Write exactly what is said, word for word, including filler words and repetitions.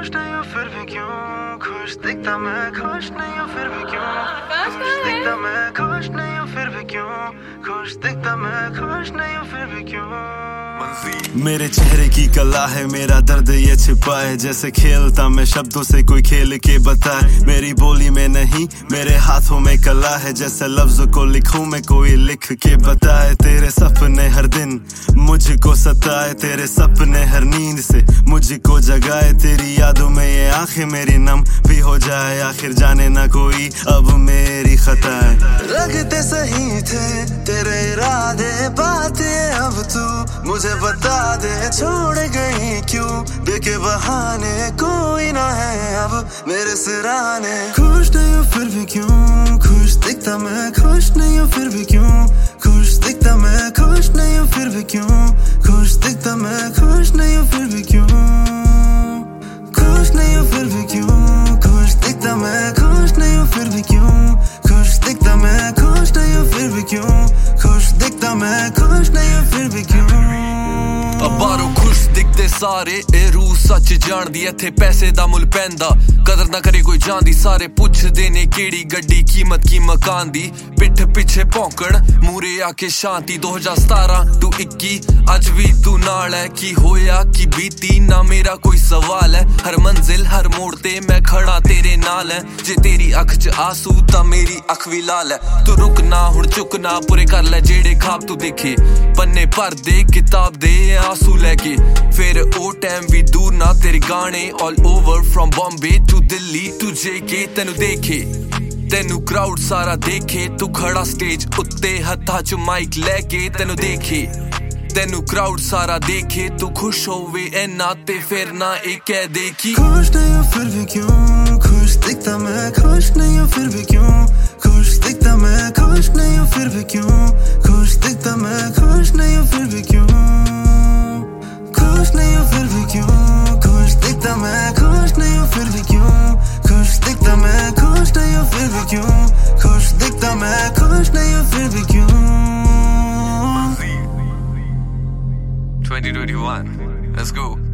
खुश नहीं हूँ फिर भी क्यों खुश दिखता मैं खुश नहीं हूँ फिर भी क्यों खुश दिखता मैं खुश नहीं हूँ फिर भी क्यों खुश दिखता मैं खुश नहीं हूँ फिर भी क्यों। मेरे चेहरे की कला है मेरा दर्द ये छिपा है, जैसे खेलता मैं शब्दों से कोई खेल के बताए। मेरी बोली में नहीं मेरे हाथों में कला है, जैसे लफ्ज को लिखूं मैं कोई लिख के बताए। तेरे सपने हर दिन मुझको सताए, तेरे सपने हर नींद से मुझको जगाए। तेरी यादों में ये आंखें मेरी नम भी हो जाए, आखिर जाने ना कोई अब मेरी खता है। लगते सही थे तेरे इरादे बातें अब तू मुझे बता दे, छोड़ गई क्यों देखे बहाने कोई ना है अब मेरे सिराने। खुश नहीं हूँ फिर भी क्यों खुश दिखता मैं खुश नहीं हूँ फिर भी क्यों खुश दिखता मैं खुश नहीं हूँ फिर भी क्यों खुश दिखता मैं खुश नहीं हूँ फिर भी क्यों खुश नहीं हूँ फिर भी क्यों खुश दिखता मैं खुश नहीं हूँ फिर भी क्यों खुश दिखता मैं खुश नहीं हूँ फिर भी क्यों खुश दिखता मैं खुश नहीं हूँ फिर भी क्यों। बारों खुश दिखते सारे ए रूह सच जान दी, इत्थे पैसे दा मुल पैंदा कदर ना करे कोई जान दी। सारे पुछदे ने केड़ी गड्डी कीमत की मकान दी, पिठ पिछे भौंकण मूरे आके शांति। दो हजार सतारह टू इक्की अज भी तू नाल है, की होया की बीती ना मेरा कोई सवाल है। हर मंजिल हर मोड़ ते मैं खड़ा तेरे नाल है, जे तेरी अख च आंसू ता मेरी अख भी लाल है। तू रुकना हुण चुकना पूरे कर ले जेड़े खाब तू देखे, पन्ने भर दे किताब दे आंसू लेके। फिर ओ टाइम भी दूर ना तेरे गाने all over from Bombay to Delhi to J. तेनू देखे तेनू क्राउड सारा देखे, तू खड़ा स्टेज उत्ते हत्था च माइक लेके। तेनू देखे तेनू क्राउड सारा देखे, तू खुश होवे इन्ना ते फिर ना एक कह दे कि खुश नहीं हूँ फिर भी क्यों खुश दिखता मैं खुश नहीं हूँ फिर भी क्यों खुश दिखता मैं खुश नहीं हूँ फिर भी क्यों खुश दिखता मैं खुश नहीं हूँ फिर भी क्यों खुश नहीं हूँ फिर भी क्यों खुश दिखता मैं खुश नहीं हूँ फिर भी क्यों खुश दिखता मैं खुश नहीं हूँ फिर भी क्यों खुश दिखता मैं खुश नहीं हूँ फिर भी क्यों। twenty twenty-one, let's go.